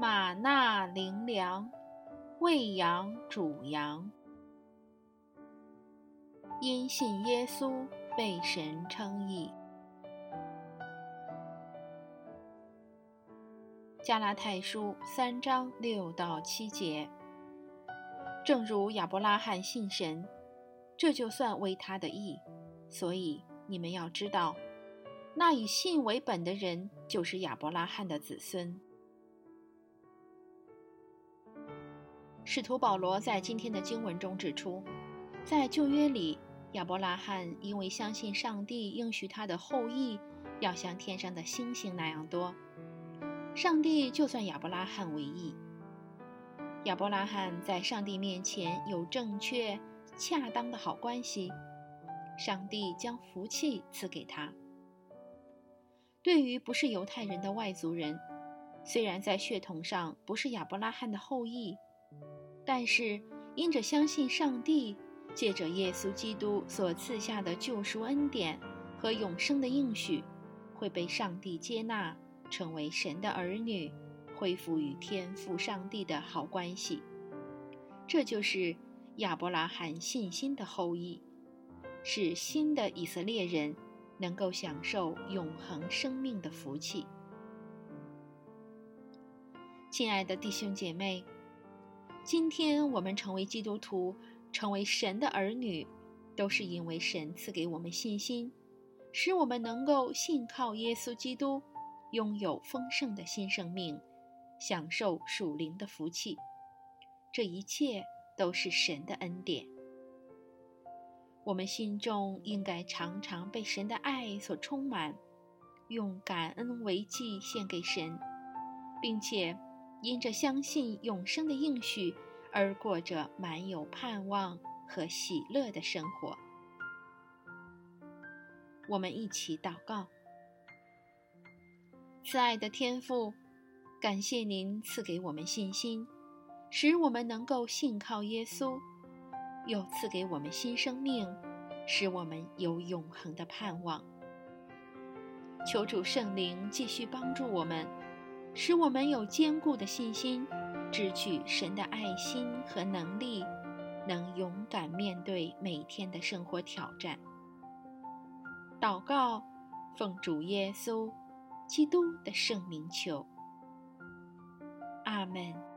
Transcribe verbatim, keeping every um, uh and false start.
玛纳灵粮，喂养主羊。因信耶稣被神称义。加拉太书三章六到七节，正如亚伯拉罕信神，这就算为他的义。所以你们要知道，那以信为本的人，就是亚伯拉罕的子孙。使徒保罗在今天的经文中指出，在旧约里，亚伯拉罕因为相信上帝应许他的后裔要像天上的星星那样多，上帝就算亚伯拉罕为义。亚伯拉罕在上帝面前有正确恰当的好关系，上帝将福气赐给他。对于不是犹太人的外族人，虽然在血统上不是亚伯拉罕的后裔，但是因着相信上帝借着耶稣基督所赐下的救赎恩典和永生的应许，会被上帝接纳，成为神的儿女，恢复与天父上帝的好关系。这就是亚伯拉罕信心的后裔，使新的以色列人能够享受永恒生命的福气。亲爱的弟兄姐妹，今天我们成为基督徒，成为神的儿女，都是因为神赐给我们信心，使我们能够信靠耶稣基督，拥有丰盛的新生命，享受属灵的福气。这一切都是神的恩典。我们心中应该常常被神的爱所充满，用感恩为祭献给神，并且因着相信永生的应许而过着满有盼望和喜乐的生活。我们一起祷告。慈爱的天父，感谢您赐给我们信心，使我们能够信靠耶稣，又赐给我们新生命，使我们有永恒的盼望。求主圣灵继续帮助我们，使我们有坚固的信心，支取神的爱心和能力，能勇敢面对每天的生活挑战。祷告，奉主耶稣基督的圣名求，阿们。